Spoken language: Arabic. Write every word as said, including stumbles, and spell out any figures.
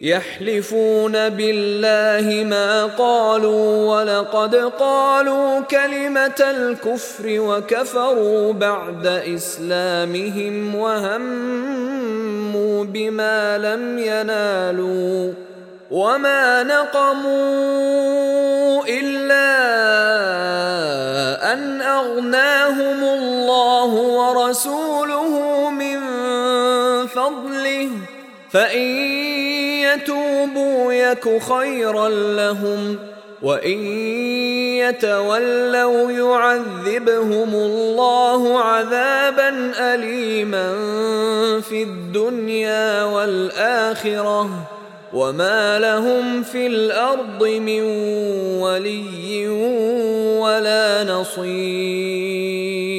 يحلفون بالله ما قالوا ولقد قالوا كلمة الكفر وكفروا بعد إسلامهم وهموا بما لم ينالوا وما نقموا إلا أن أغناهم الله ورسوله من فضله فإن يتوبوا يك خيرا لهم وإن يتولوا يعذبهم الله عذابا أليما في الدنيا والآخرة وما لهم في الأرض من ولي ولا نصير.